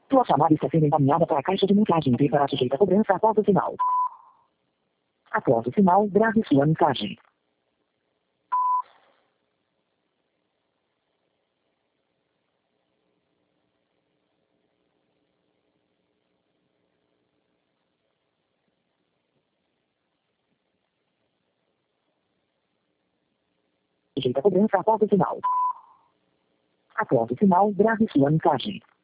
Sua chamada está sendo encaminhada para a caixa de mensagem e será sujeita a cobrança após o sinal. Após o sinal, grave sua mensagem. Sujeita a cobrança após o sinal. Após o sinal, grave sua mensagem.